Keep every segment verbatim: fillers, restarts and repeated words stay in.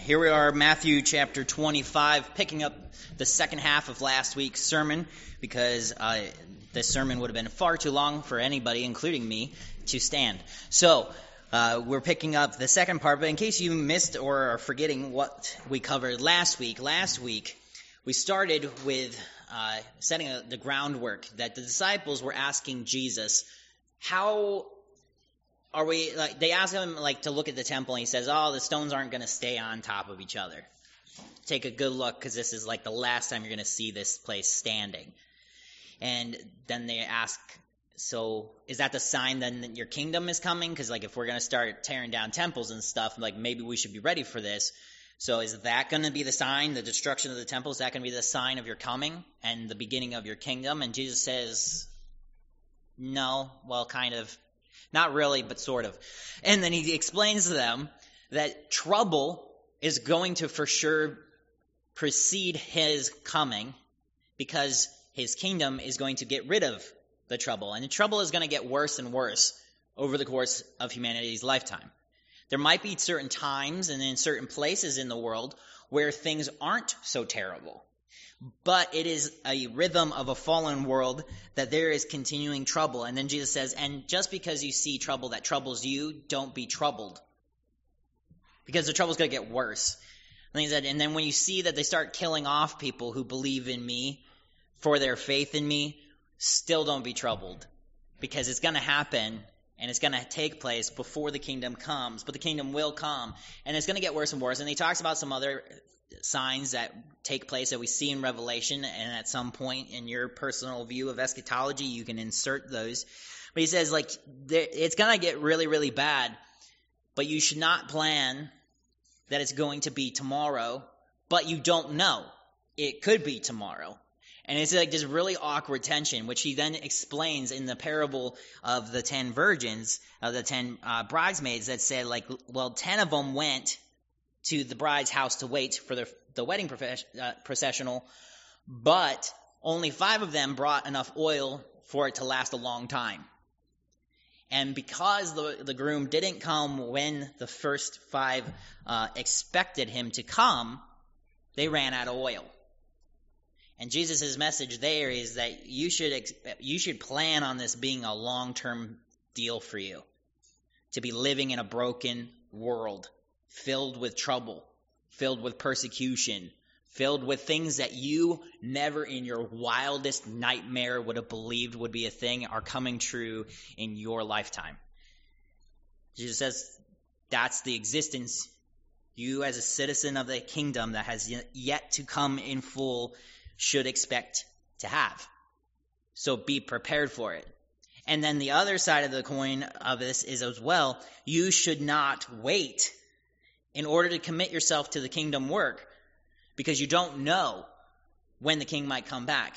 Here we are, Matthew chapter twenty-five, picking up the second half of last week's sermon, because uh, this sermon would have been far too long for anybody, including me, to stand. So, uh, we're picking up the second part, but in case you missed or are forgetting what we covered last week, last week we started with uh, setting a, the groundwork that the disciples were asking Jesus, how... Are we like they ask him like to look at the temple, and he says, "Oh, the stones aren't going to stay on top of each other. Take a good look, because this is like the last time you're going to see this place standing." And then they ask, "So is that the sign then that your kingdom is coming? Because like if we're going to start tearing down temples and stuff, like maybe we should be ready for this. So is that going to be the sign, the destruction of the temple? Is that going to be the sign of your coming and the beginning of your kingdom?" And Jesus says, "No, well, kind of." Not really, but sort of. And then he explains to them that trouble is going to for sure precede his coming, because his kingdom is going to get rid of the trouble. And the trouble is going to get worse and worse over the course of humanity's lifetime. There might be certain times and in certain places in the world where things aren't so terrible. But it is a rhythm of a fallen world that there is continuing trouble. And then Jesus says, and just because you see trouble that troubles you, don't be troubled, because the trouble's going to get worse. And he said, and then when you see that they start killing off people who believe in me for their faith in me, still don't be troubled, because it's going to happen and it's going to take place before the kingdom comes. But the kingdom will come, and it's going to get worse and worse. And he talks about some other signs that take place that we see in Revelation, and at some point in your personal view of eschatology, you can insert those. But he says, like, it's going to get really, really bad, but you should not plan that it's going to be tomorrow, but you don't know. It could be tomorrow. And it's like this really awkward tension, which he then explains in the parable of the ten virgins, of the ten uh, bridesmaids, that said, like, well, ten of them went to the bride's house to wait for the, the wedding profes- uh, processional, but only five of them brought enough oil for it to last a long time. And because the, the groom didn't come when the first five uh, expected him to come, they ran out of oil. And Jesus' message there is that you should ex- you should plan on this being a long-term deal for you, to be living in a broken world, filled with trouble, filled with persecution, filled with things that you never in your wildest nightmare would have believed would be a thing are coming true in your lifetime. Jesus says that's the existence you as a citizen of the kingdom that has yet to come in full should expect to have. So be prepared for it. And then the other side of the coin of this is as well, you should not wait in order to commit yourself to the kingdom work, because you don't know when the king might come back.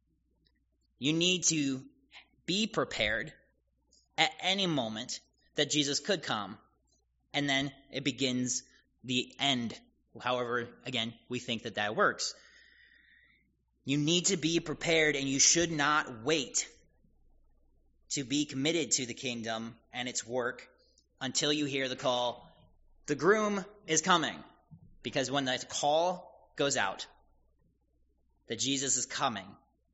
You need to be prepared at any moment that Jesus could come, and then it begins the end, however, again, we think that that works. You need to be prepared, and you should not wait to be committed to the kingdom and its work until you hear the call, the groom is coming. Because when the call goes out that Jesus is coming,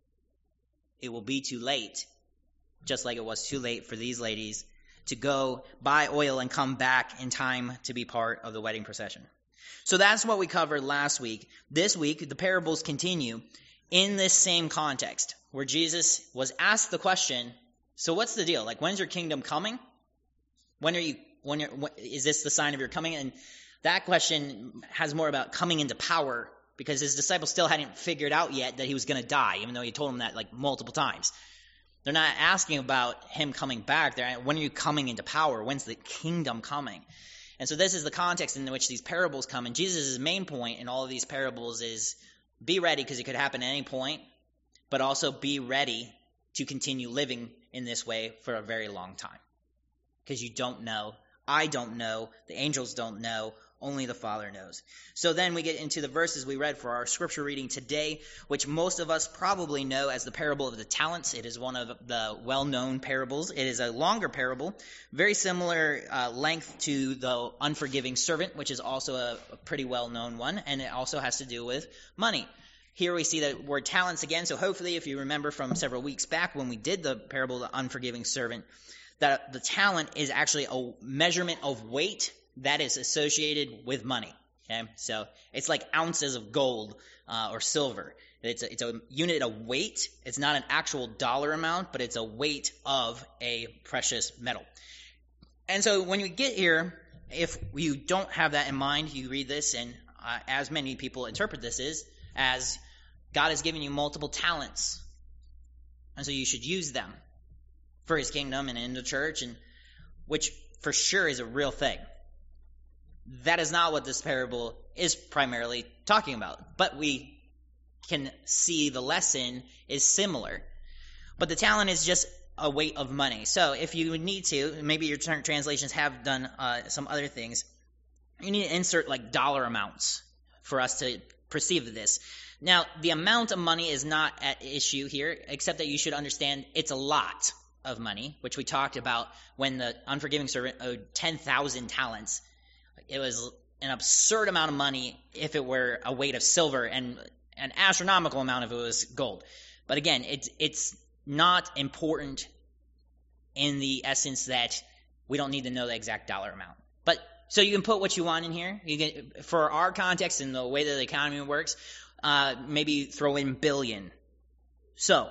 it will be too late, just like it was too late for these ladies to go buy oil and come back in time to be part of the wedding procession. So that's what we covered last week. This week, the parables continue in this same context, where Jesus was asked the question, so what's the deal? Like, when's your kingdom coming? When are you When you're, when, is this the sign of your coming? And that question has more about coming into power, because his disciples still hadn't figured out yet that he was going to die, even though he told them that like multiple times. They're not asking about him coming back. They're when are you coming into power? When's the kingdom coming? And so this is the context in which these parables come. And Jesus' main point in all of these parables is be ready, because it could happen at any point, but also be ready to continue living in this way for a very long time, because you don't know. I don't know, the angels don't know Only the Father knows. So then we get into the verses we read for our scripture reading today, which most of us probably know as the parable of the talents. It is one of the well-known parables. It is a longer parable, very similar uh, length to the unforgiving servant, which is also a, a pretty well-known one, and it also has to do with money. Here we see the word talents again, so hopefully if you remember from several weeks back when we did the parable of the unforgiving servant, that the talent is actually a measurement of weight that is associated with money. Okay, so it's like ounces of gold uh, or silver. It's a, it's a unit of weight. It's not an actual dollar amount, but it's a weight of a precious metal. And so when you get here, if you don't have that in mind, you read this, and uh, as many people interpret this is, as God has given you multiple talents, and so you should use them for his kingdom and in the church, and which for sure is a real thing. That is not what this parable is primarily talking about, but we can see the lesson is similar. But the talent is just a weight of money. So if you need to, maybe your translations have done uh, some other things, you need to insert like dollar amounts for us to perceive this. Now, the amount of money is not at issue here, except that you should understand it's a lot of money, which we talked about when the unforgiving servant owed ten thousand talents. It was an absurd amount of money if it were a weight of silver, and an astronomical amount if it was gold. But again, it's it's not important in the essence that we don't need to know the exact dollar amount. But so you can put what you want in here. You can, for our context and the way that the economy works, uh, maybe throw in billion. So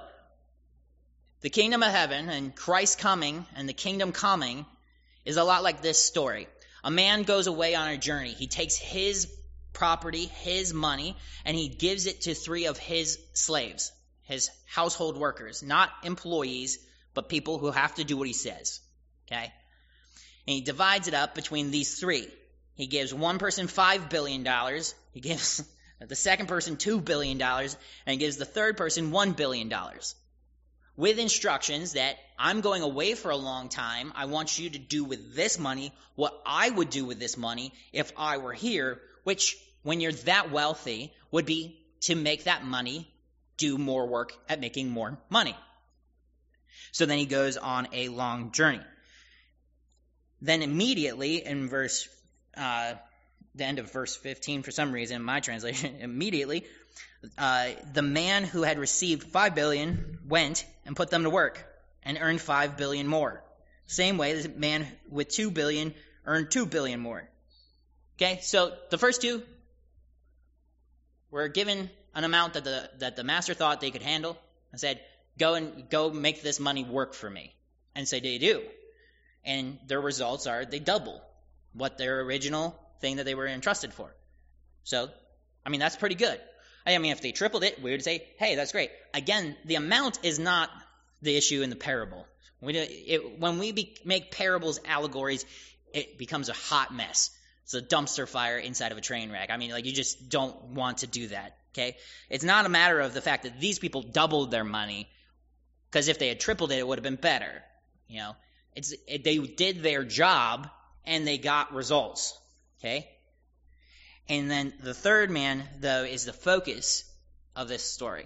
the kingdom of heaven and Christ coming and the kingdom coming is a lot like this story. A man goes away on a journey. He takes his property, his money, and he gives it to three of his slaves, his household workers, not employees, but people who have to do what he says. Okay? And he divides it up between these three. He gives one person five billion dollars. He gives the second person two billion dollars, and he gives the third person one billion dollars. With instructions that I'm going away for a long time. I want you to do with this money what I would do with this money if I were here, which, when you're that wealthy, would be to make that money do more work at making more money. So then he goes on a long journey. Then immediately in verse, uh, the end of verse fifteen, for some reason in my translation, immediately, uh, the man who had received five billion went and put them to work and earned five billion more. Same way, the man with two billion earned two billion more. Okay, so the first two were given an amount that the that the master thought they could handle and said, go and go make this money work for me. And so they do. And their results are they double what their original thing that they were entrusted for. So, I mean, that's pretty good. I mean, if they tripled it, we would say, hey, that's great. Again, the amount is not the issue in the parable. We do, it, when we be, make parables allegories, it becomes a hot mess. It's a dumpster fire inside of a train wreck. I mean, like, you just don't want to do that, okay? It's not a matter of the fact that these people doubled their money, because if they had tripled it, it would have been better, you know? It's it, they did their job, and they got results, okay? And then the third man, though, is the focus of this story.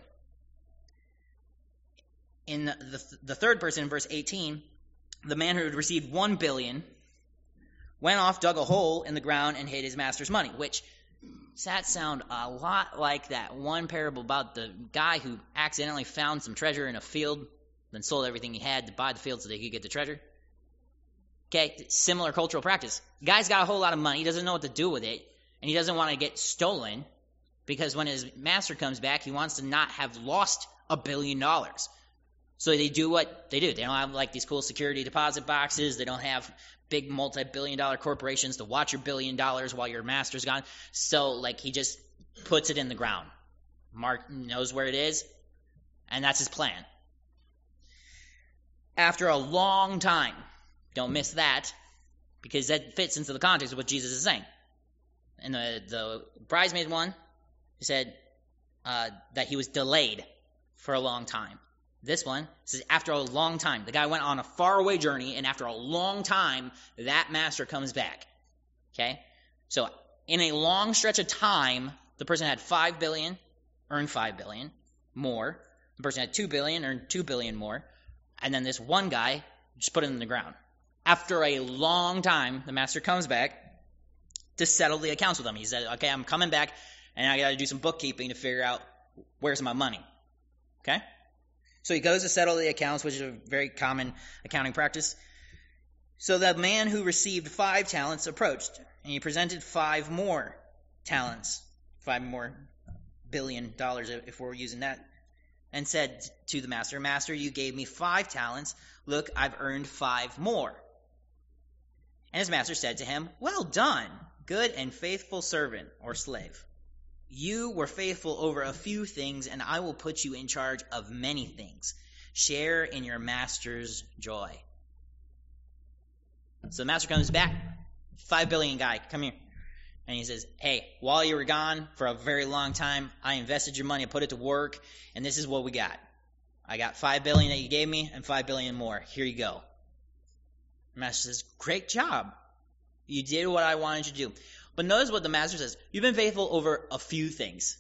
In the, the, the third person, in verse eighteen, the man who had received one billion went off, dug a hole in the ground, and hid his master's money, which does that sound a lot like that one parable about the guy who accidentally found some treasure in a field, then sold everything he had to buy the field so they could get the treasure? Okay, similar cultural practice. The guy's got a whole lot of money, he doesn't know what to do with it, and he doesn't want to get stolen, because when his master comes back, he wants to not have lost a billion dollars. So they do what they do. They don't have like these cool security deposit boxes. They don't have big multi-billion dollar corporations to watch your billion dollars while your master's gone. So like he just puts it in the ground. Mark knows where it is, and that's his plan. After a long time, don't miss that, because that fits into the context of what Jesus is saying. And the, the bridesmaid one, he said uh, that he was delayed for a long time. This one says after a long time. The guy went on a faraway journey, and after a long time, that master comes back. Okay? So in a long stretch of time, the person had five billion, earned five billion more. The person had two billion, earned two billion more. And then this one guy just put it in the ground. After a long time, the master comes back to settle the accounts with him. He said, okay, I'm coming back, and I got to do some bookkeeping to figure out where's my money. Okay? So he goes to settle the accounts, which is a very common accounting practice. So the man who received five talents approached, and he presented five more talents, five more billion dollars if we're using that, and said to the master, Master, you gave me five talents. Look, I've earned five more. And his master said to him, well done, good and faithful servant or slave. You were faithful over a few things, and I will put you in charge of many things. Share in your master's joy. So the master comes back, five billion guy, come here. And he says, hey, while you were gone for a very long time, I invested your money, put it to work, and this is what we got. I got five billion that you gave me and five billion more. Here you go. The master says, great job. You did what I wanted you to do. But notice what the master says. You've been faithful over a few things.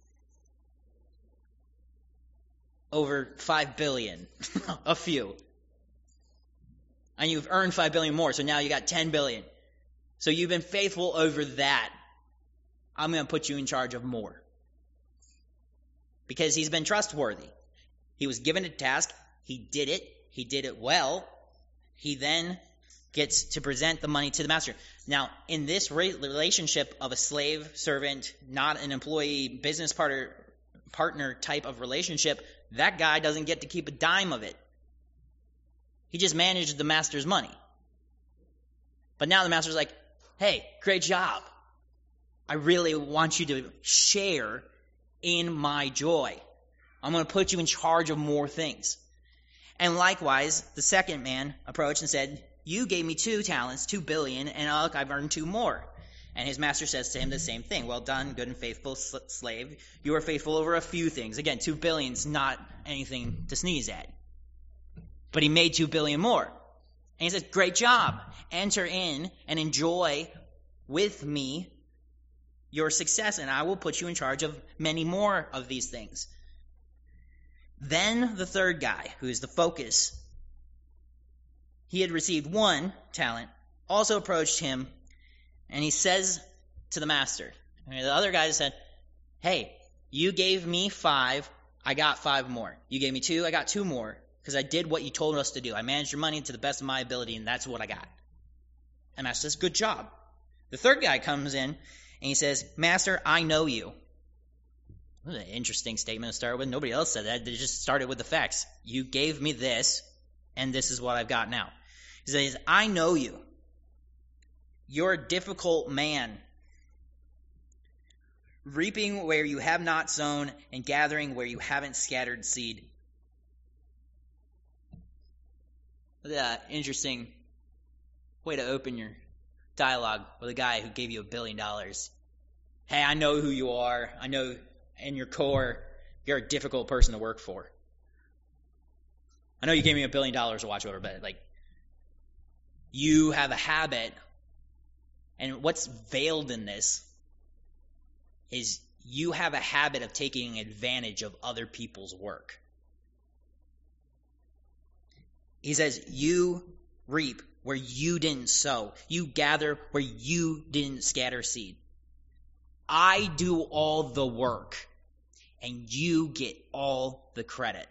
Over five billion. A few. And you've earned five billion more, so now you got ten billion. So you've been faithful over that. I'm going to put you in charge of more. Because he's been trustworthy. He was given a task. He did it. He did it well. He then gets to present the money to the master. Now, in this relationship of a slave, servant, not an employee, business partner, partner type of relationship, that guy doesn't get to keep a dime of it. He just managed the master's money. But now the master's like, hey, great job. I really want you to share in my joy. I'm going to put you in charge of more things. And likewise, the second man approached and said, you gave me two talents, two billion, and look, I've earned two more. And his master says to him the same thing. Well done, good and faithful slave. You are faithful over a few things. Again, two billion's not anything to sneeze at. But he made two billion more. And he says, great job. Enter in and enjoy with me your success, and I will put you in charge of many more of these things. Then the third guy, who is the focus, he had received one talent, also approached him, and he says to the master, and the other guy said, hey, you gave me five, I got five more. You gave me two, I got two more, because I did what you told us to do. I managed your money to the best of my ability, and that's what I got. And the master says, good job. The third guy comes in, and he says, Master, I know you. What an interesting statement to start with. Nobody else said that. They just started with the facts. You gave me this, and this is what I've got now. He says, I know you. You're a difficult man, reaping where you have not sown and gathering where you haven't scattered seed. Yeah, interesting way to open your dialogue with a guy who gave you a billion dollars. Hey, I know who you are. I know in your core you're a difficult person to work for. I know you gave me a billion dollars to watch over, but like you have a habit, and what's veiled in this is you have a habit of taking advantage of other people's work. He says, you reap where you didn't sow. You gather where you didn't scatter seed. I do all the work, and you get all the credit.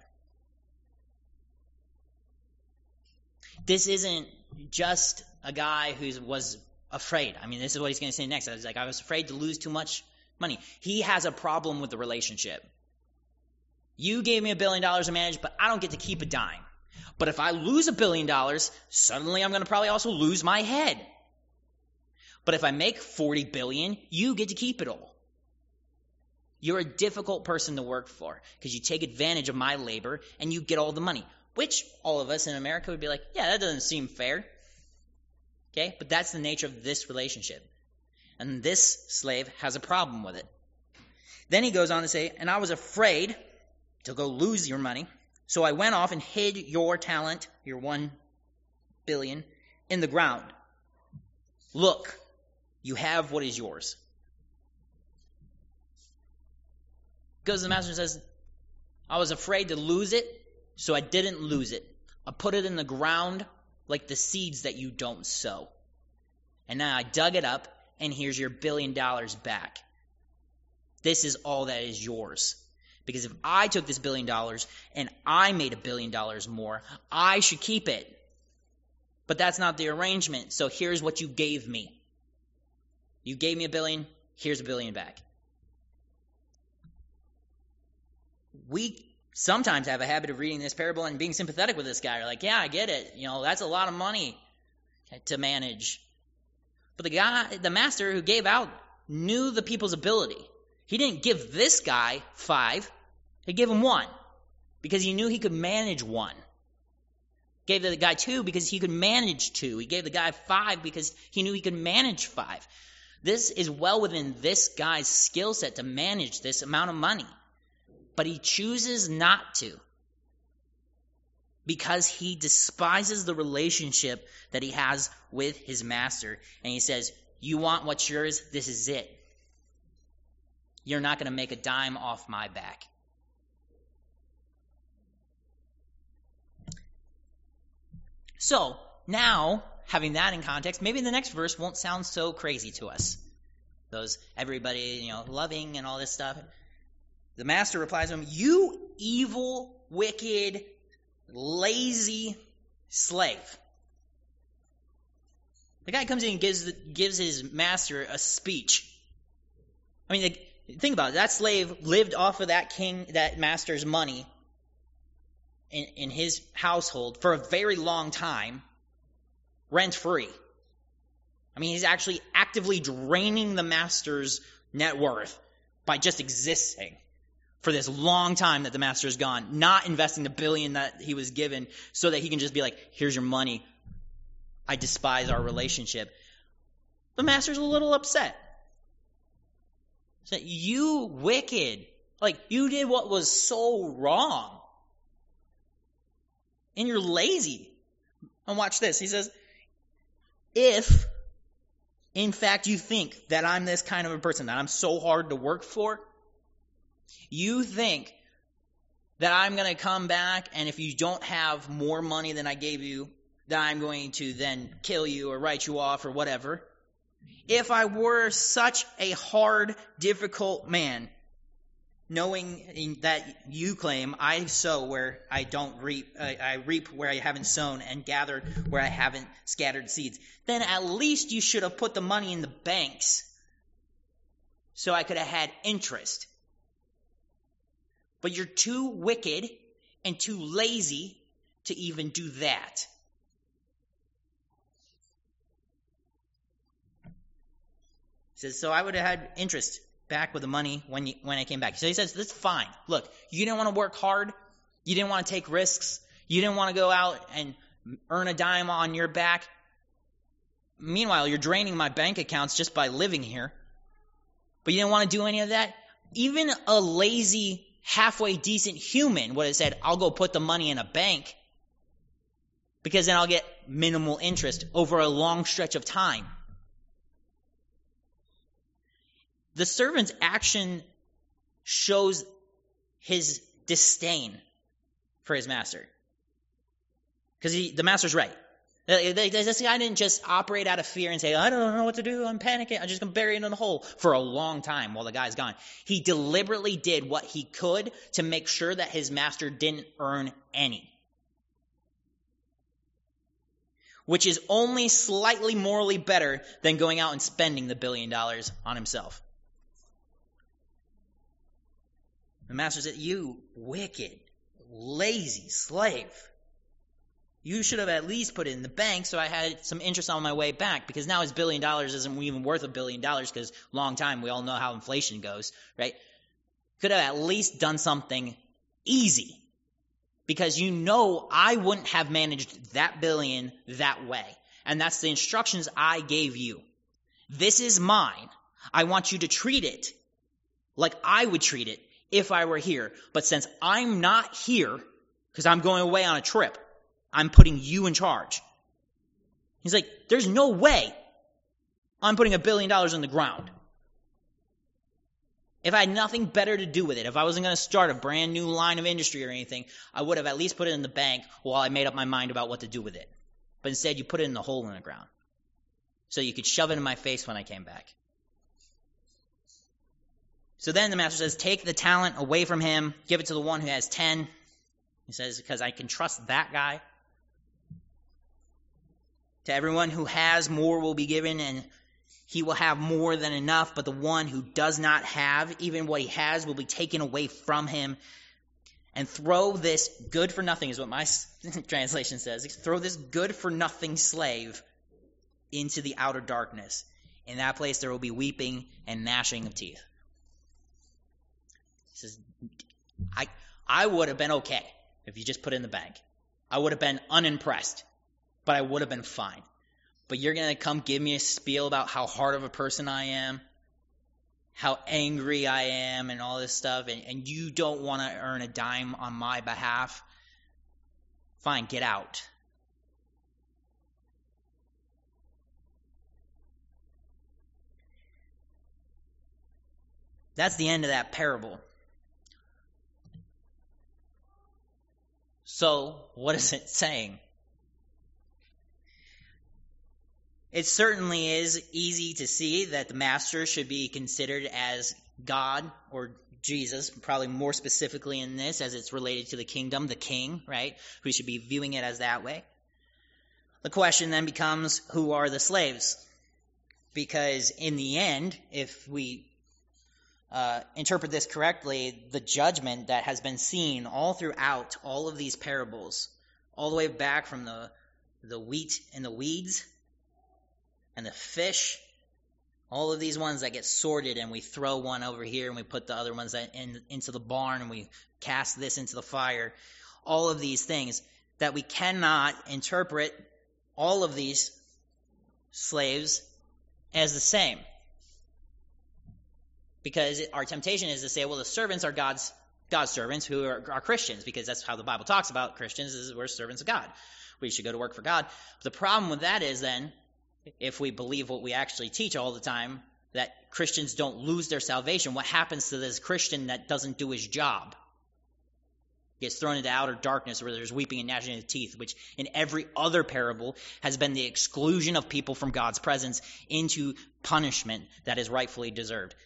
This isn't just a guy who was afraid. I mean, this is what he's going to say next. I was like, I was afraid to lose too much money. He has a problem with the relationship. You gave me a billion dollars to manage, but I don't get to keep a dime. But if I lose a billion dollars, suddenly I'm going to probably also lose my head. But if I make forty billion, you get to keep it all. You're a difficult person to work for because you take advantage of my labor and you get all the money, which all of us in America would be like, yeah, that doesn't seem fair. Okay, but that's the nature of this relationship. And this slave has a problem with it. Then he goes on to say, and I was afraid to go lose your money. So I went off and hid your talent, your one billion, in the ground. Look, you have what is yours. Goes to the master and says, I was afraid to lose it, so I didn't lose it. I put it in the ground like the seeds that you don't sow. And now I dug it up, and here's your billion dollars back. This is all that is yours. Because if I took this billion dollars and I made a billion dollars more, I should keep it. But that's not the arrangement. So here's what you gave me. You gave me a billion, here's a billion back. We sometimes have a habit of reading this parable and being sympathetic with this guy. We're like, yeah, I get it. You know, that's a lot of money to manage. But the guy, the master who gave out, knew the people's ability. He didn't give this guy five. He gave him one because he knew he could manage one. Gave the guy two because he could manage two. He gave the guy five because he knew he could manage five. This is well within this guy's skill set to manage this amount of money. But he chooses not to because he despises the relationship that he has with his master. And he says, you want what's yours? This is it. You're not going to make a dime off my back. So, now, having that in context, maybe the next verse won't sound so crazy to us. Those, everybody, you know, loving and all this stuff. The master replies to him, you evil, wicked, lazy slave. The guy comes in and gives, gives his master a speech. I mean, like, think about it. That slave lived off of that king, that master's money in, in his household for a very long time, rent-free. I mean, he's actually actively draining the master's net worth by just existing for this long time that the master's gone, not investing the billion that he was given so that he can just be like, here's your money. I despise our relationship. The master's a little upset. So, you wicked. Like, you did what was so wrong. And you're lazy. And watch this. He says, if, in fact, you think that I'm this kind of a person, that I'm so hard to work for, you think that I'm going to come back and if you don't have more money than I gave you, that I'm going to then kill you or write you off or whatever. If I were such a hard, difficult man, knowing that you claim I sow where I don't reap, I, I reap where I haven't sown and gather where I haven't scattered seeds, then at least you should have put the money in the banks so I could have had interest. But you're too wicked and too lazy to even do that. He says, so I would have had interest back with the money when you, when I came back. So he says, that's fine. Look, you didn't want to work hard. You didn't want to take risks. You didn't want to go out and earn a dime on your back. Meanwhile, you're draining my bank accounts just by living here. But you didn't want to do any of that. Even a lazy, halfway decent human would have said, I'll go put the money in a bank because then I'll get minimal interest over a long stretch of time. The servant's action shows his disdain for his master. Because the master's right. This guy didn't just operate out of fear and say, I don't know what to do, I'm panicking, I'm just going to bury it in the hole for a long time while the guy's gone. He deliberately did what he could to make sure that his master didn't earn any. Which is only slightly morally better than going out and spending the billion dollars on himself. The master said, you wicked, lazy slave. You should have at least put it in the bank so I had some interest on my way back, because now his billion dollars isn't even worth a billion dollars because long time, we all know how inflation goes, right? Could have at least done something easy, because you know I wouldn't have managed that billion that way. And that's the instructions I gave you. This is mine. I want you to treat it like I would treat it if I were here. But since I'm not here, because I'm going away on a trip, I'm putting you in charge. He's like, there's no way I'm putting a billion dollars on the ground. If I had nothing better to do with it, if I wasn't going to start a brand new line of industry or anything, I would have at least put it in the bank while I made up my mind about what to do with it. But instead, you put it in the hole in the ground so you could shove it in my face when I came back. So then the master says, take the talent away from him, give it to the one who has ten. He says, because I can trust that guy. To everyone who has, more will be given, and he will have more than enough. But the one who does not have, even what he has, will be taken away from him. And throw this good for nothing, is what my translation says. Throw this good for nothing slave into the outer darkness. In that place there will be weeping and gnashing of teeth. He says, I, I would have been okay if you just put it in the bank. I would have been unimpressed, but I would have been fine. But you're going to come give me a spiel about how hard of a person I am, how angry I am, and all this stuff, and, and you don't want to earn a dime on my behalf? Fine, get out. That's the end of that parable. So, what is it saying? It certainly is easy to see that the master should be considered as God or Jesus, probably more specifically in this as it's related to the kingdom, the king, right? We should be viewing it as that way. The question then becomes, who are the slaves? Because in the end, if we uh, interpret this correctly, the judgment that has been seen all throughout all of these parables, all the way back from the, the wheat and the weeds, and the fish, all of these ones that get sorted, and we throw one over here and we put the other ones in, into the barn and we cast this into the fire. All of these things that we cannot interpret all of these slaves as the same. Because our temptation is to say, well, the servants are God's God's servants who are, are Christians, because that's how the Bible talks about Christians, is we're servants of God. We should go to work for God. But the problem with that is then, if we believe what we actually teach all the time, that Christians don't lose their salvation, what happens to this Christian that doesn't do his job? He gets thrown into outer darkness where there's weeping and gnashing of teeth, which in every other parable has been the exclusion of people from God's presence into punishment that is rightfully deserved.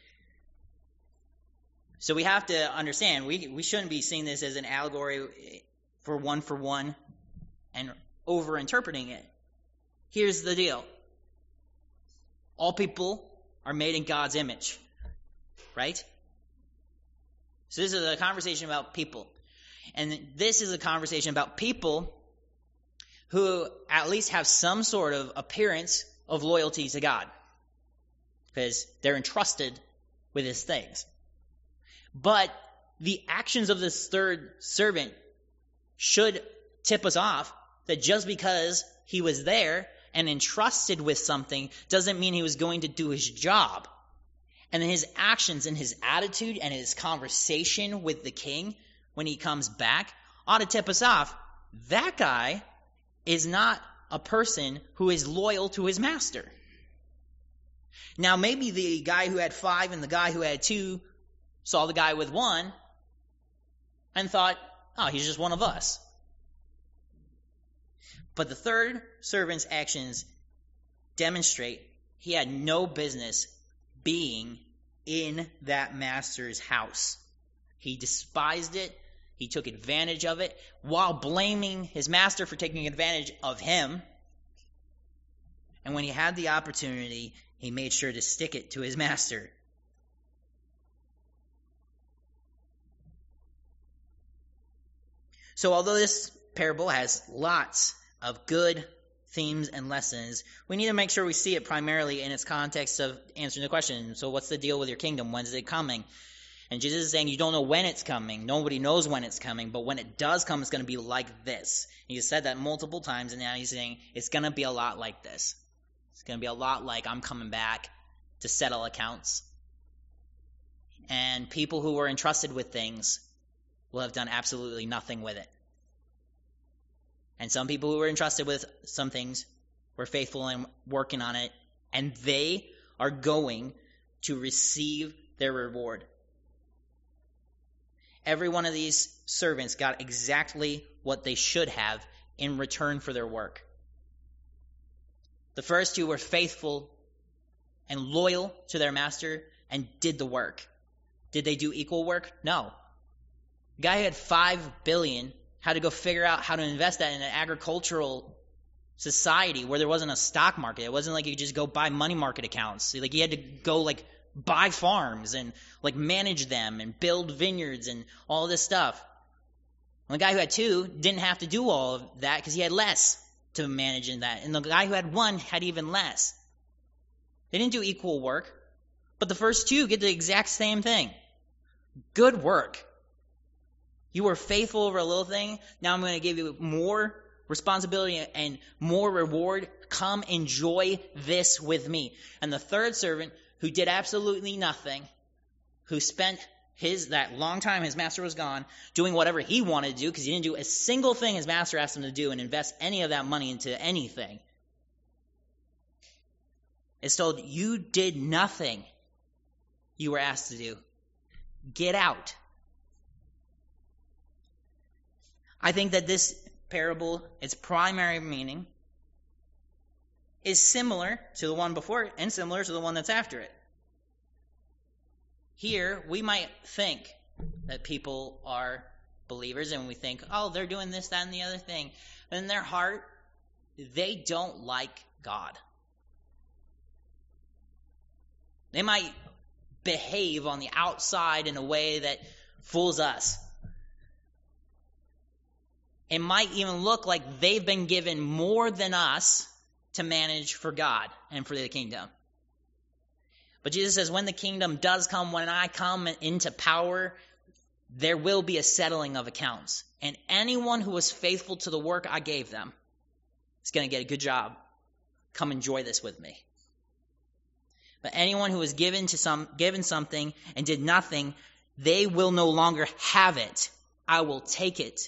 So we have to understand, we, we shouldn't be seeing this as an allegory for one for one and over-interpreting it. Here's the deal. All people are made in God's image, right? So this is a conversation about people. And this is a conversation about people who at least have some sort of appearance of loyalty to God, because they're entrusted with his things. But the actions of this third servant should tip us off that just because he was there and entrusted with something doesn't mean he was going to do his job. And his actions and his attitude and his conversation with the king when he comes back ought to tip us off. That guy is not a person who is loyal to his master. Now, maybe the guy who had five and the guy who had two saw the guy with one and thought, oh, he's just one of us. But the third servant's actions demonstrate he had no business being in that master's house. He despised it. He took advantage of it while blaming his master for taking advantage of him. And when he had the opportunity, he made sure to stick it to his master. So although this parable has lots of good themes and lessons, we need to make sure we see it primarily in its context of answering the question, so what's the deal with your kingdom? When's it coming? And Jesus is saying you don't know when it's coming. Nobody knows when it's coming, but when it does come, it's going to be like this. He said that multiple times, and now he's saying it's going to be a lot like this. It's going to be a lot like I'm coming back to settle accounts. And people who were entrusted with things will have done absolutely nothing with it. And some people who were entrusted with some things were faithful in working on it, and they are going to receive their reward. every one of these servants got exactly what they should have in return for their work. The first two were faithful and loyal to their master and did the work. Did they do equal work? No. The guy who had five billion dollars had to go figure out how to invest that in an agricultural society where there wasn't a stock market. It wasn't like you could just go buy money market accounts. Like he had to go like buy farms and like manage them and build vineyards and all this stuff. And the guy who had two didn't have to do all of that because he had less to manage in that. And the guy who had one had even less. They didn't do equal work, but the first two get the exact same thing. Good work. You were faithful over a little thing. Now I'm going to give you more responsibility and more reward. Come enjoy this with me. And the third servant, who did absolutely nothing, who spent his that long time his master was gone doing whatever he wanted to do because he didn't do a single thing his master asked him to do and invest any of that money into anything. It's told, you did nothing you were asked to do. Get out. I think that this parable, its primary meaning, is similar to the one before it and similar to the one that's after it. Here, we might think that people are believers and we think, oh, they're doing this, that, and the other thing. But in their heart, they don't like God. They might behave on the outside in a way that fools us. It might even look like they've been given more than us to manage for God and for the kingdom. But Jesus says, when the kingdom does come, when I come into power, there will be a settling of accounts. And anyone who was faithful to the work I gave them is going to get a good job. Come enjoy this with me. But anyone who was given to some given something and did nothing, they will no longer have it. I will take it.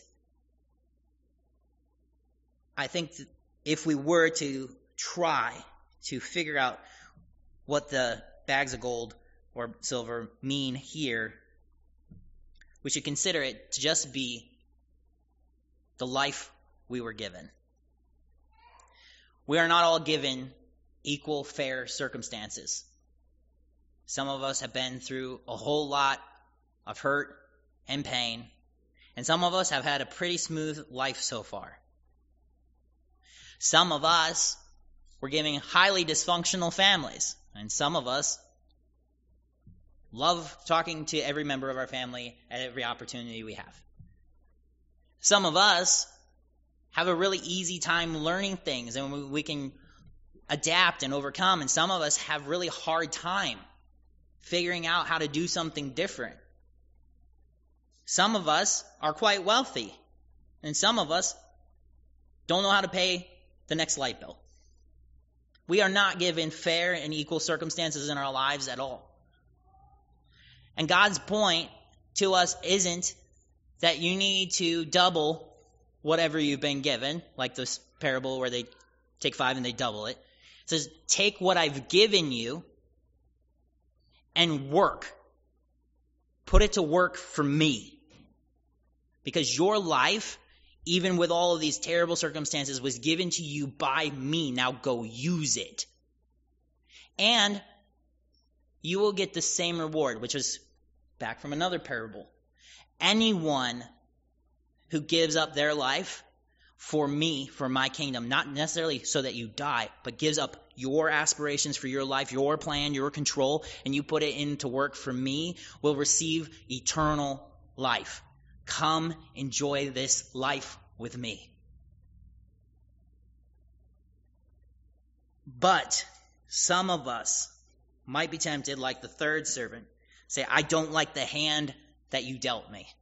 I think that if we were to try to figure out what the bags of gold or silver mean here, we should consider it to just be the life we were given. We are not all given equal, fair circumstances. Some of us have been through a whole lot of hurt and pain, and some of us have had a pretty smooth life so far. Some of us were given highly dysfunctional families, and some of us love talking to every member of our family at every opportunity we have. Some of us have a really easy time learning things, and we, we can adapt and overcome, and some of us have really hard time figuring out how to do something different. Some of us are quite wealthy, and some of us don't know how to pay the next light bill. We are not given fair and equal circumstances in our lives at all. And God's point to us isn't that you need to double whatever you've been given, like this parable where they take five and they double it. It says, take what I've given you and work. Put it to work for me. Because your life, even with all of these terrible circumstances, was given to you by me. Now go use it. And you will get the same reward, which is back from another parable. Anyone who gives up their life for me, for my kingdom, not necessarily so that you die, but gives up your aspirations for your life, your plan, your control, and you put it into work for me, will receive eternal life. Come enjoy this life with me. But some of us might be tempted, like the third servant, say, I don't like the hand that you dealt me.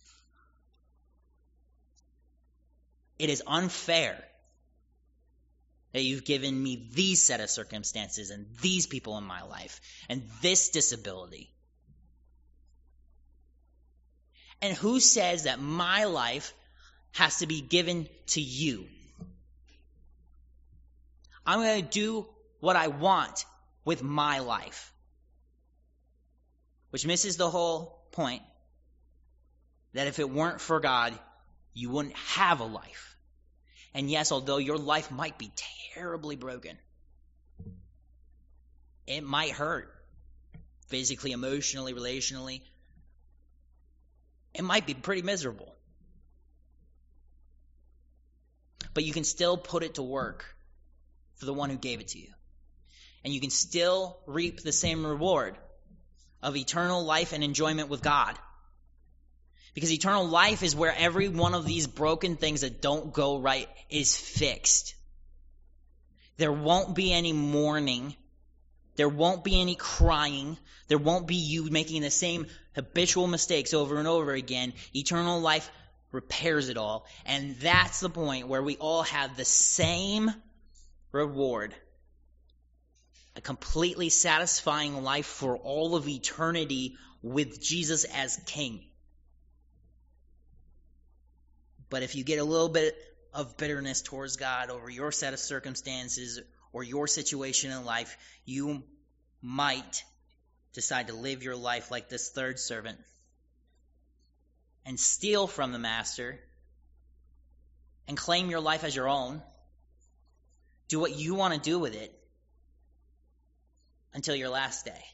It is unfair that you've given me these set of circumstances and these people in my life and this disability. And who says that my life has to be given to you? I'm going to do what I want with my life. Which misses the whole point. that if it weren't for God, you wouldn't have a life. And yes, although your life might be terribly broken, it might hurt physically, emotionally, relationally. It might be pretty miserable. But you can still put it to work for the one who gave it to you. And you can still reap the same reward of eternal life and enjoyment with God. Because eternal life is where every one of these broken things that don't go right is fixed. There won't be any mourning. There won't be any crying. There won't be you making the same habitual mistakes over and over again. Eternal life repairs it all. And that's the point where we all have the same reward. A completely satisfying life for all of eternity with Jesus as King. But if you get a little bit of bitterness towards God over your set of circumstances or your situation in life, you might decide to live your life like this third servant and steal from the master and claim your life as your own. Do what you want to do with it until your last day.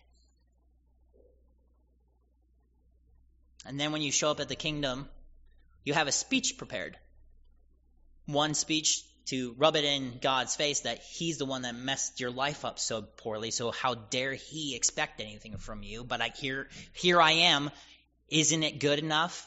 And then when you show up at the kingdom, you have a speech prepared. One speech to rub it in God's face that he's the one that messed your life up so poorly, so how dare he expect anything from you? But I here, here I am. Isn't it good enough?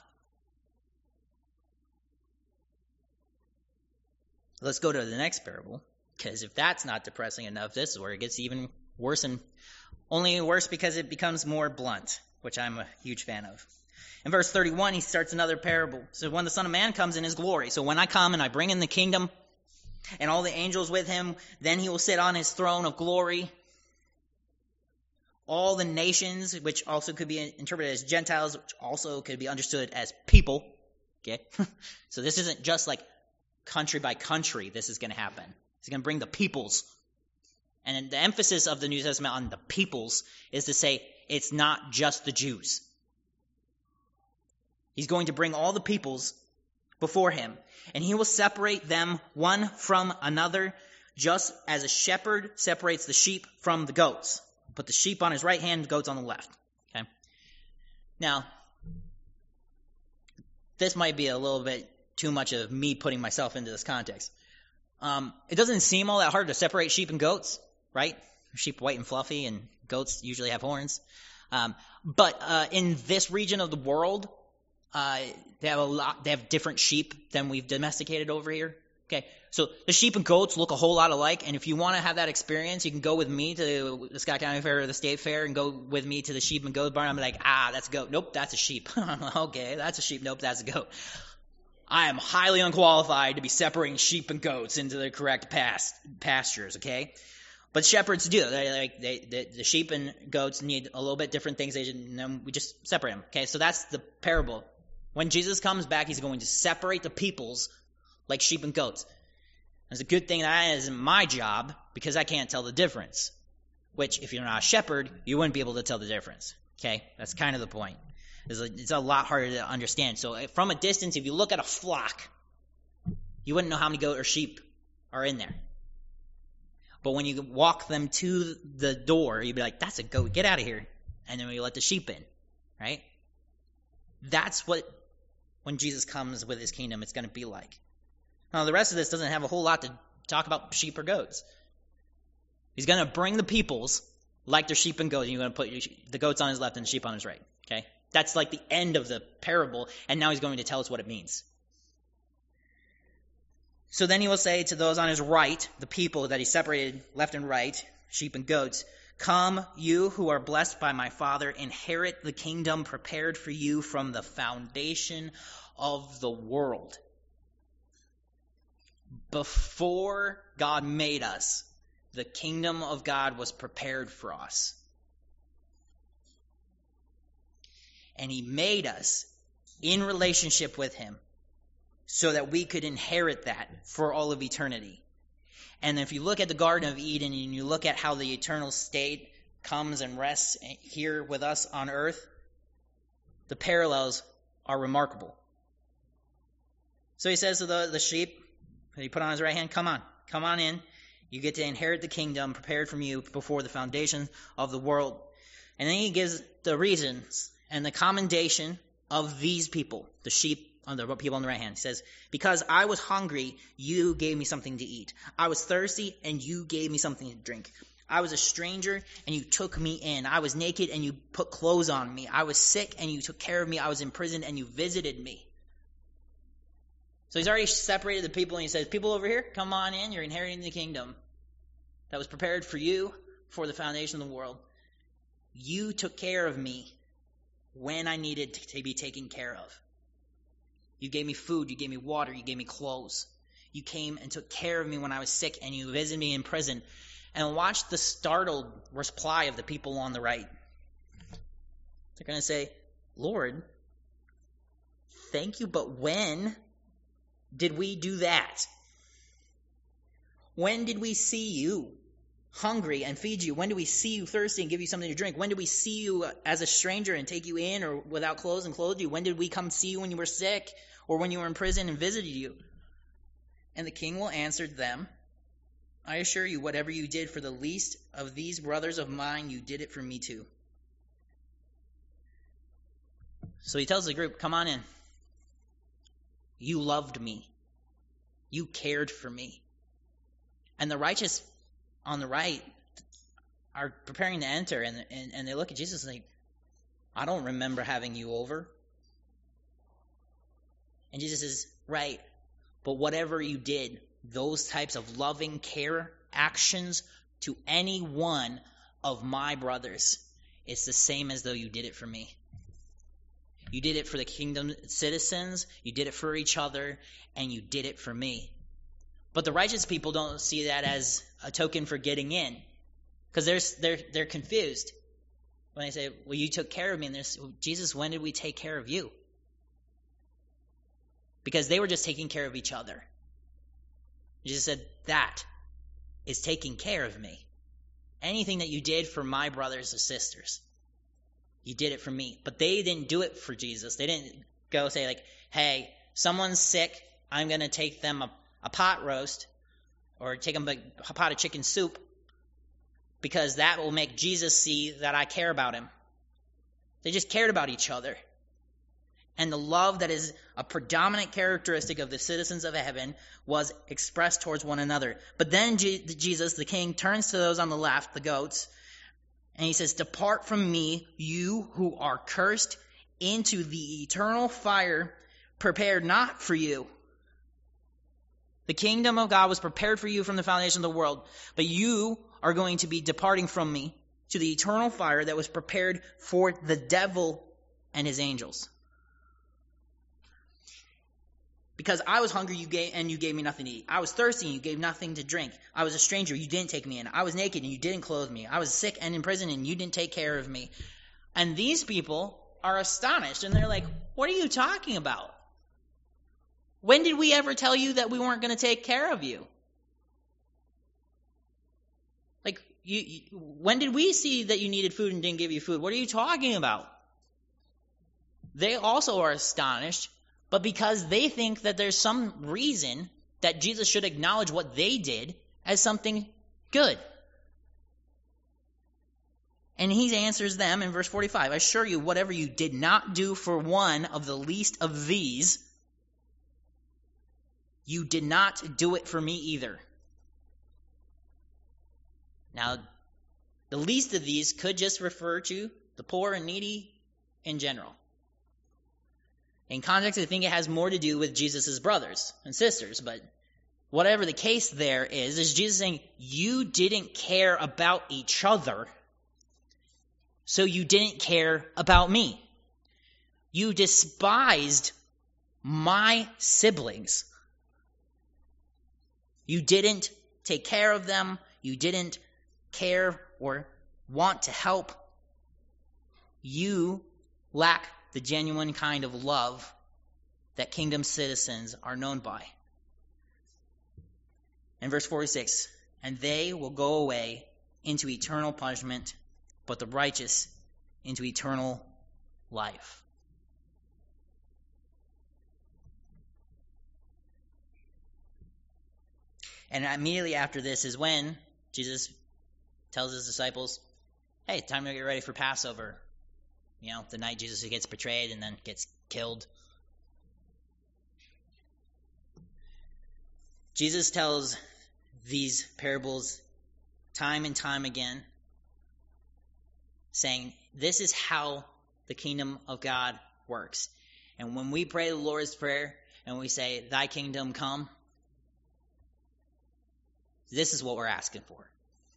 Let's go to the next parable, because if that's not depressing enough, this is where it gets even worse, and only worse because it becomes more blunt, which I'm a huge fan of. In verse thirty-one, he starts another parable. So when the Son of Man comes in his glory, so when I come and I bring in the kingdom and all the angels with him, then he will sit on his throne of glory. All the nations, which also could be interpreted as Gentiles, which also could be understood as people. Okay? So this isn't just like country by country this is going to happen. He's going to bring the peoples. And the emphasis of the New Testament on the peoples is to say it's not just the Jews. He's going to bring all the peoples before him, and he will separate them one from another, just as a shepherd separates the sheep from the goats. Put the sheep on his right hand, the goats on the left. Okay. Now, this might be a little bit too much of me putting myself into this context. Um, it doesn't seem all that hard to separate sheep and goats, right? Sheep white and fluffy, and goats usually have horns. Um, but uh, in this region of the world, Uh, they have a lot, they have different sheep than we've domesticated over here. Okay. So the sheep and goats look a whole lot alike. And if you want to have that experience, you can go with me to the Scott County Fair or the State Fair and go with me to the sheep and goat barn. I'm like, ah, that's a goat. Nope, that's a sheep. Okay, that's a sheep. Nope, that's a goat. I am highly unqualified to be separating sheep and goats into the correct past, pastures. Okay. But shepherds do. They, like they, they, the sheep and goats need a little bit different things. They, and then we just separate them. Okay. So that's the parable. When Jesus comes back, he's going to separate the peoples like sheep and goats. It's a good thing that isn't my job, because I can't tell the difference. Which, if you're not a shepherd, you wouldn't be able to tell the difference. Okay? That's kind of the point. It's a, it's a lot harder to understand. So from a distance, if you look at a flock, you wouldn't know how many goat or sheep are in there. But when you walk them to the door, you'd be like, that's a goat, get out of here. And then you let the sheep in. Right? That's what, when Jesus comes with his kingdom, it's going to be like. Now, the rest of this doesn't have a whole lot to talk about sheep or goats. He's going to bring the peoples like they're sheep and goats, and you're going to put the goats on his left and the sheep on his right. Okay? That's like the end of the parable, and now he's going to tell us what it means. So then he will say to those on his right, the people that he separated left and right, sheep and goats, come, you who are blessed by my Father, inherit the kingdom prepared for you from the foundation of the world. Before God made us, the kingdom of God was prepared for us. And he made us in relationship with him so that we could inherit that for all of eternity. And if you look at the Garden of Eden and you look at how the eternal state comes and rests here with us on earth, the parallels are remarkable. So he says to the, the sheep that he put on his right hand, come on, come on in. You get to inherit the kingdom prepared from you before the foundation of the world. And then he gives the reasons and the commendation of these people, the sheep, on the people on the right hand. He says, because I was hungry, you gave me something to eat. I was thirsty, and you gave me something to drink. I was a stranger, and you took me in. I was naked, and you put clothes on me. I was sick, and you took care of me. I was in prison, and you visited me. So he's already separated the people, and he says, people over here, come on in. You're inheriting the kingdom that was prepared for you for the foundation of the world. You took care of me when I needed to be taken care of. You gave me food, you gave me water, you gave me clothes. You came and took care of me when I was sick, and you visited me in prison. And watch the startled reply of the people on the right. They're going to say, Lord, thank you, but when did we do that? When did we see you hungry and feed you? When did we see you thirsty and give you something to drink? When did we see you as a stranger and take you in, or without clothes and clothe you? When did we come see you when you were sick, or when you were in prison and visited you? And the king will answer them, I assure you, whatever you did for the least of these brothers of mine, you did it for me too. So he tells the group, come on in. You loved me. You cared for me. And the righteous on the right are preparing to enter, and, and, and they look at Jesus like, I don't remember having you over. And Jesus says, right, but whatever you did, those types of loving care actions to any one of my brothers, it's the same as though you did it for me. You did it for the kingdom citizens, you did it for each other, and you did it for me. But the righteous people don't see that as a token for getting in, because they're they're they're confused when they say, "Well, you took care of me," and there's Jesus. When did we take care of you? Because they were just taking care of each other. Jesus said, "That is taking care of me. Anything that you did for my brothers and sisters, you did it for me." But they didn't do it for Jesus. They didn't go say like, "Hey, someone's sick. I'm going to take them a." a pot roast, or take them a pot of chicken soup, because that will make Jesus see that I care about him. They just cared about each other. And the love that is a predominant characteristic of the citizens of heaven was expressed towards one another. But then Je- Jesus, the king, turns to those on the left, the goats, and he says, depart from me, you who are cursed, into the eternal fire prepared not for you. The kingdom of God was prepared for you from the foundation of the world, but you are going to be departing from me to the eternal fire that was prepared for the devil and his angels. Because I was hungry, you gave, and you gave me nothing to eat. I was thirsty, and you gave nothing to drink. I was a stranger, you didn't take me in. I was naked, and you didn't clothe me. I was sick and in prison, and you didn't take care of me. And these people are astonished, and they're like, what are you talking about? When did we ever tell you that we weren't going to take care of you? Like, you, you, when did we see that you needed food and didn't give you food? What are you talking about? They also are astonished, but because they think that there's some reason that Jesus should acknowledge what they did as something good. And he answers them in verse forty-five, I assure you, whatever you did not do for one of the least of these, you did not do it for me either. Now, the least of these could just refer to the poor and needy in general. In context, I think it has more to do with Jesus' brothers and sisters, but whatever the case there is, is Jesus saying, you didn't care about each other, so you didn't care about me. You despised my siblings. You didn't take care of them. You didn't care or want to help. You lack the genuine kind of love that kingdom citizens are known by. In verse forty-six, and they will go away into eternal punishment, but the righteous into eternal life. And immediately after this is when Jesus tells his disciples, hey, time to get ready for Passover. You know, the night Jesus gets betrayed and then gets killed. Jesus tells these parables time and time again, saying, this is how the kingdom of God works. And when we pray the Lord's Prayer and we say, thy kingdom come, this is what we're asking for.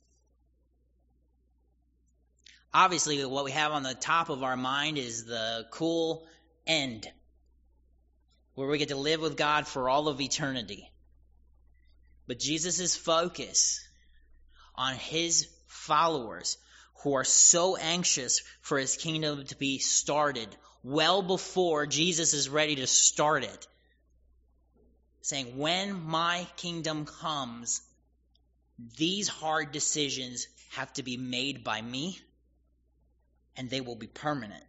Obviously, what we have on the top of our mind is the cool end, where we get to live with God for all of eternity. But Jesus' focus on his followers who are so anxious for his kingdom to be started well before Jesus is ready to start it, saying, when my kingdom comes, these hard decisions have to be made by me, and they will be permanent.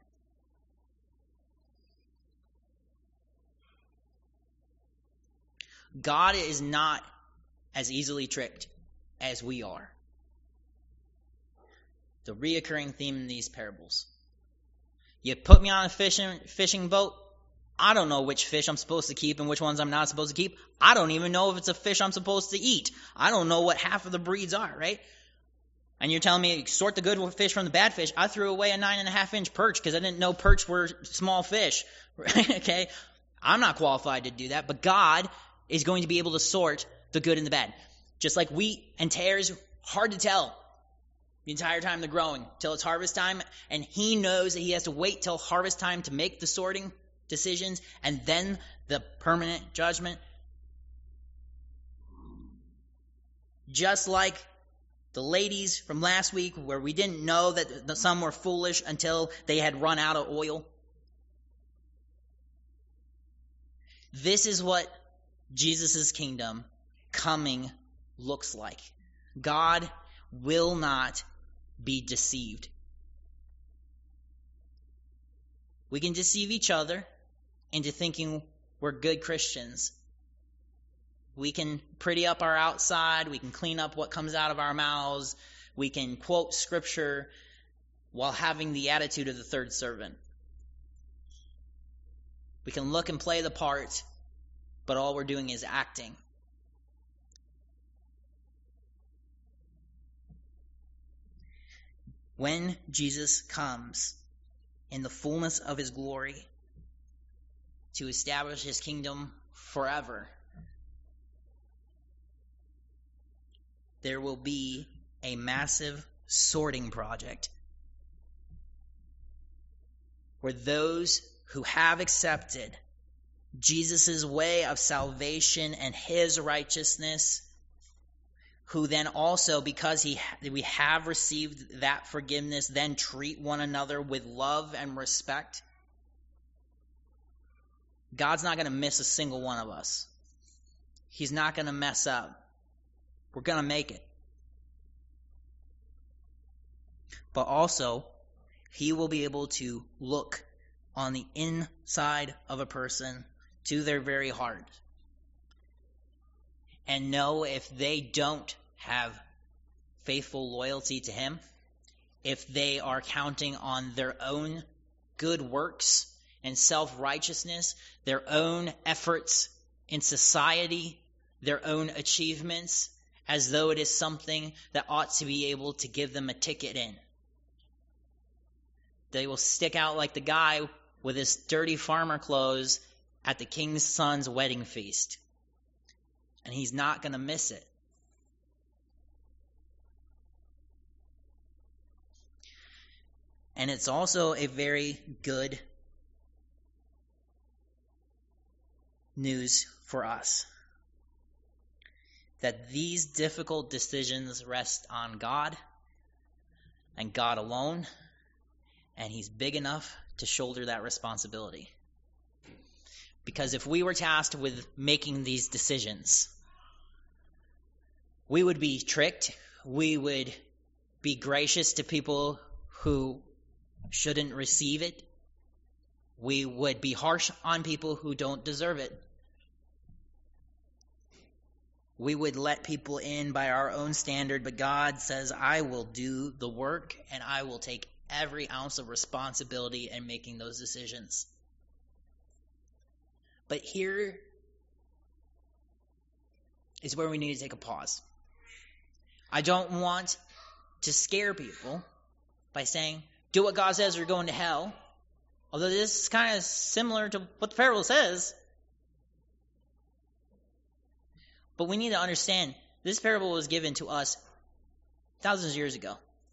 God is not as easily tricked as we are. The reoccurring theme in these parables. You put me on a fishing fishing boat, I don't know which fish I'm supposed to keep and which ones I'm not supposed to keep. I don't even know if it's a fish I'm supposed to eat. I don't know what half of the breeds are, right? And you're telling me sort the good fish from the bad fish. I threw away a nine and a half inch perch because I didn't know perch were small fish, right? Okay, I'm not qualified to do that, but God is going to be able to sort the good and the bad. Just like wheat and tares, hard to tell the entire time they're growing till it's harvest time, and he knows that he has to wait till harvest time to make the sorting decisions and then the permanent judgment. Just like the ladies from last week, where we didn't know that some were foolish until they had run out of oil. This is what Jesus' kingdom coming looks like. God will not be deceived. We can deceive each other into thinking we're good Christians. We can pretty up our outside. We can clean up what comes out of our mouths. We can quote scripture while having the attitude of the third servant. We can look and play the part, but all we're doing is acting. When Jesus comes in the fullness of his glory to establish his kingdom forever, there will be a massive sorting project where those who have accepted Jesus' way of salvation and his righteousness, who then also, because he we have received that forgiveness, then treat one another with love and respect. God's not going to miss a single one of us. He's not going to mess up. We're going to make it. But also, he will be able to look on the inside of a person to their very heart and know if they don't have faithful loyalty to him, if they are counting on their own good works and self-righteousness, their own efforts in society, their own achievements, as though it is something that ought to be able to give them a ticket in. They will stick out like the guy with his dirty farmer clothes at the king's son's wedding feast. And he's not going to miss it. And it's also a very good news for us that these difficult decisions rest on God and God alone, and he's big enough to shoulder that responsibility. Because if we were tasked with making these decisions, we would be tricked. We would be gracious to people who shouldn't receive it. We would be harsh on people who don't deserve it. we would let people in by our own standard, but God says, I will do the work and I will take every ounce of responsibility in making those decisions. But here is where we need to take a pause. I don't want to scare people by saying, do what God says or you're going to hell. Although this is kind of similar to what the parable says. But we need to understand, this parable was given to us thousands of years ago.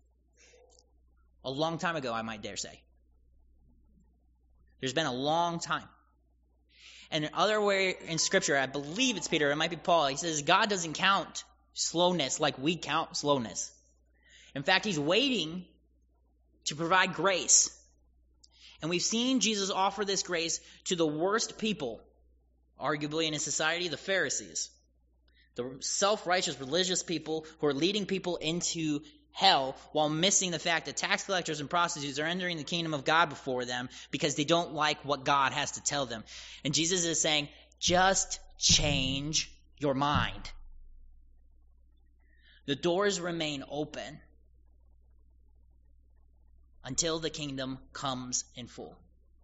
A long time ago, I might dare say. There's been a long time. And in other way in Scripture, I believe it's Peter, it might be Paul, he says God doesn't count slowness like we count slowness. In fact, he's waiting to provide grace. And we've seen Jesus offer this grace to the worst people, arguably in his society, the Pharisees. The self-righteous religious people who are leading people into hell while missing the fact that tax collectors and prostitutes are entering the kingdom of God before them because they don't like what God has to tell them. And Jesus is saying, just change your mind. The doors remain open until the kingdom comes in full.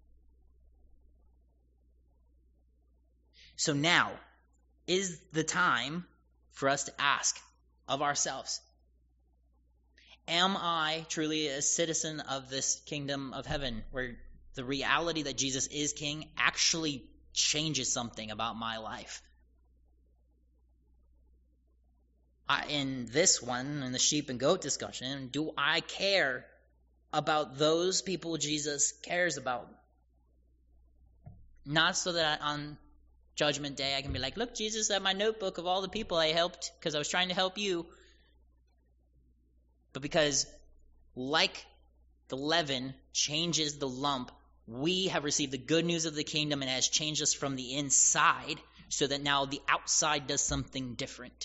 So now is the time for us to ask of ourselves, am I truly a citizen of this kingdom of heaven where the reality that Jesus is king actually changes something about my life? I, in this one, in the sheep and goat discussion, do I care about those people Jesus cares about? Not so that on Judgment Day I can be like, look, Jesus had my notebook of all the people I helped because I was trying to help you. But because, like the leaven changes the lump, we have received the good news of the kingdom and it has changed us from the inside so that now the outside does something different.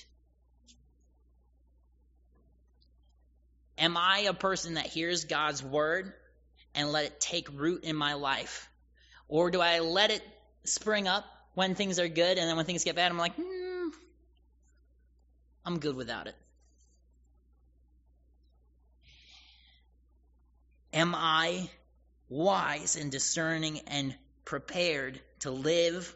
Am I a person that hears God's word and let it take root in my life? Or do I let it spring up when things are good, and then when things get bad, I'm like, hmm, I'm good without it? Am I wise and discerning and prepared to live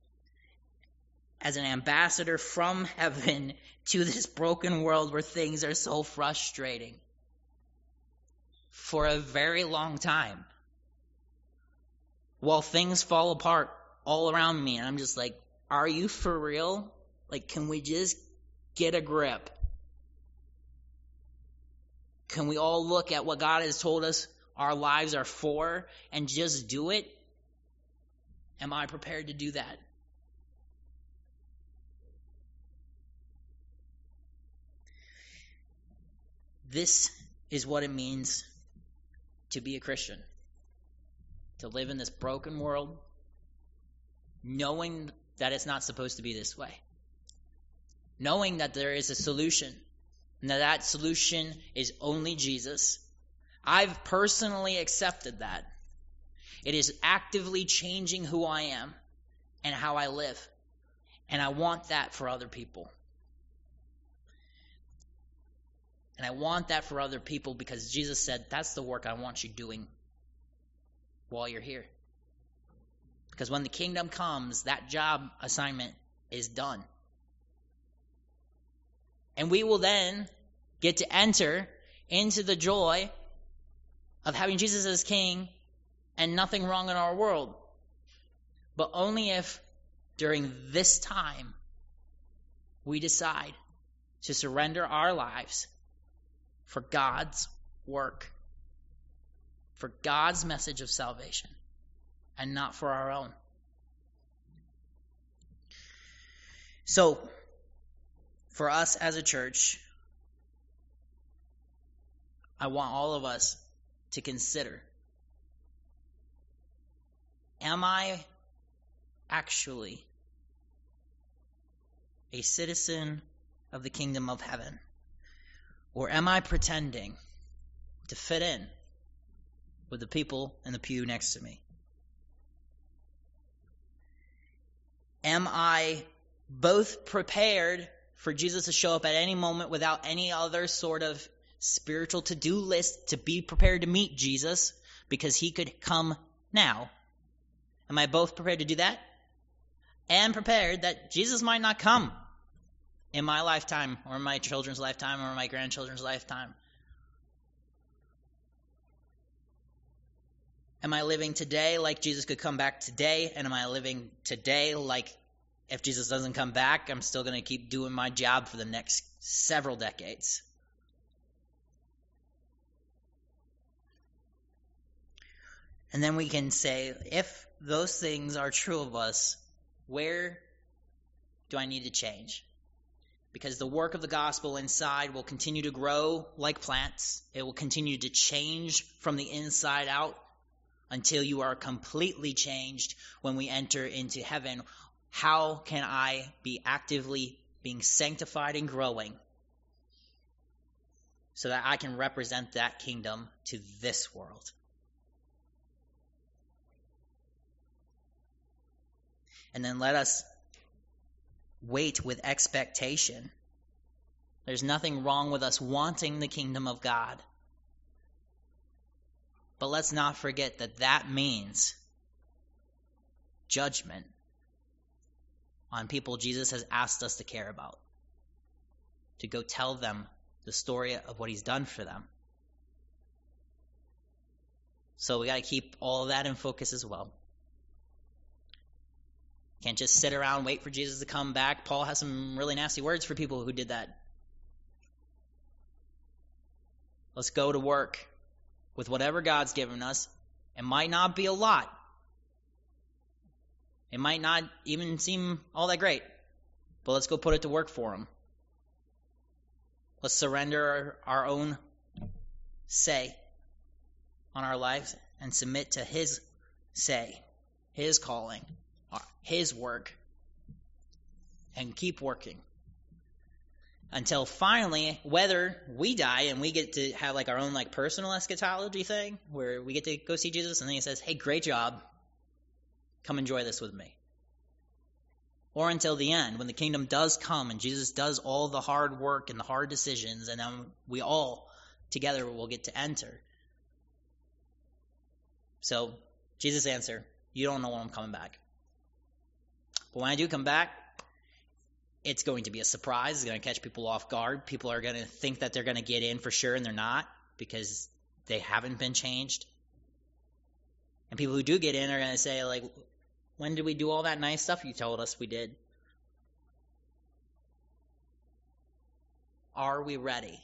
as an ambassador from heaven to this broken world where things are so frustrating for a very long time, while things fall apart all around me, and I'm just like, are you for real? Like, can we just get a grip? Can we all look at what God has told us our lives are for and just do it? Am I prepared to do that? This is what it means to be a Christian. To live in this broken world, knowing that it's not supposed to be this way. Knowing that there is a solution, and that that solution is only Jesus. I've personally accepted that. It is actively changing who I am and how I live. And I want that for other people. And I want that for other people because Jesus said, that's the work I want you doing while you're here. Because when the kingdom comes, that job assignment is done. And we will then get to enter into the joy of having Jesus as king and nothing wrong in our world. But only if during this time we decide to surrender our lives for God's work, for God's message of salvation, and not for our own. So, for us as a church, I want all of us to consider, am I actually a citizen of the kingdom of heaven? Or am I pretending to fit in with the people in the pew next to me? Am I both prepared for Jesus to show up at any moment without any other sort of spiritual to-do list to be prepared to meet Jesus, because he could come now. Am I both prepared to do that? And prepared that Jesus might not come in my lifetime, or my children's lifetime, or my grandchildren's lifetime? Am I living today like Jesus could come back today? And am I living today like if Jesus doesn't come back, I'm still going to keep doing my job for the next several decades? And then we can say, if those things are true of us, where do I need to change? Because the work of the gospel inside will continue to grow like plants. It will continue to change from the inside out until you are completely changed when we enter into heaven. How can I be actively being sanctified and growing so that I can represent that kingdom to this world? And then let us wait with expectation. There's nothing wrong with us wanting the kingdom of God. But let's not forget that that means judgment on people Jesus has asked us to care about, to go tell them the story of what he's done for them. So we got to keep all of that in focus as well. Can't just sit around, wait for Jesus to come back. Paul has some really nasty words for people who did that. Let's go to work with whatever God's given us. It might not be a lot. It might not even seem all that great. But let's go put it to work for him. Let's surrender our, our own say on our lives and submit to his say, his calling, his work, and keep working until finally, whether we die and we get to have like our own like personal eschatology thing where we get to go see Jesus and then he says, hey, great job, come enjoy this with me. Or until the end, when the kingdom does come and Jesus does all the hard work and the hard decisions, and then we all together will get to enter. So Jesus' answer, you don't know when I'm coming back. But when I do come back, it's going to be a surprise. It's going to catch people off guard. People are going to think that they're going to get in for sure, and they're not, because they haven't been changed. And people who do get in are going to say, like, when did we do all that nice stuff you told us we did? Are we ready?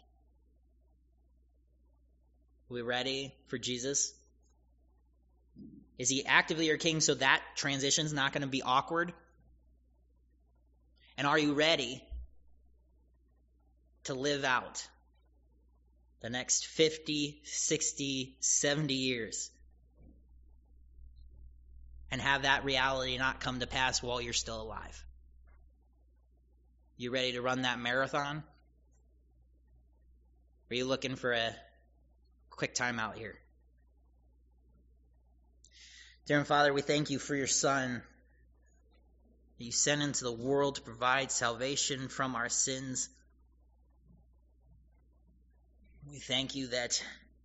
Are we ready for Jesus? Is he actively your king so that transition's not going to be awkward? And are you ready to live out the next fifty, sixty, seventy years and have that reality not come to pass while you're still alive? You ready to run that marathon? Or are you looking for a quick time out here? Dear Father, we thank you for your Son that you sent into the world to provide salvation from our sins. We thank you that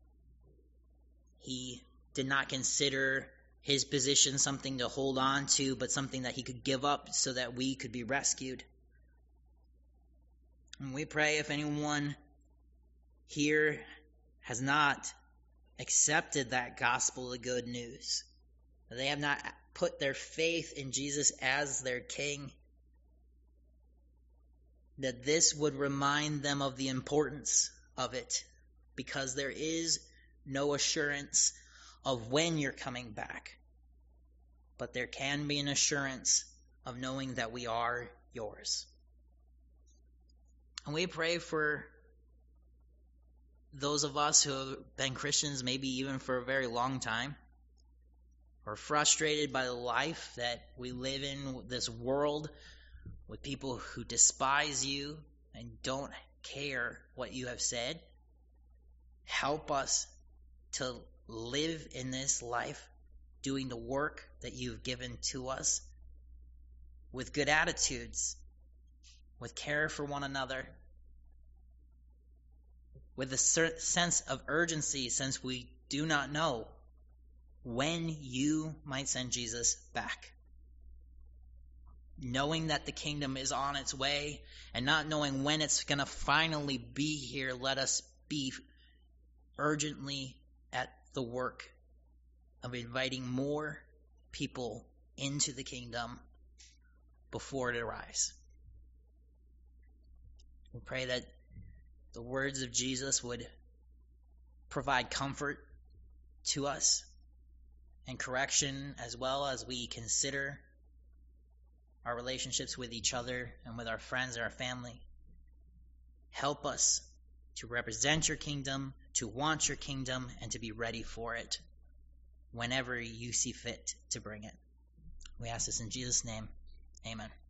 he did not consider his position something to hold on to, but something that he could give up so that we could be rescued. And we pray if anyone here has not accepted that gospel of good news, that they have not put their faith in Jesus as their King, that this would remind them of the importance of it, because there is no assurance of when you're coming back, but there can be an assurance of knowing that we are yours. And we pray for those of us who have been Christians maybe even for a very long time, or frustrated by the life that we live in, this world with people who despise you and don't care what you have said. Help us to live in this life doing the work that you've given to us with good attitudes, with care for one another, with a certain sense of urgency, since we do not know when you might send Jesus back. Knowing that the kingdom is on its way and not knowing when it's going to finally be here, let us be urgently at the work of inviting more people into the kingdom before it arrives. We pray that the words of Jesus would provide comfort to us and correction, as well as we consider our relationships with each other and with our friends and our family. Help us to represent your kingdom, to want your kingdom, and to be ready for it whenever you see fit to bring it. We ask this in Jesus' name. Amen.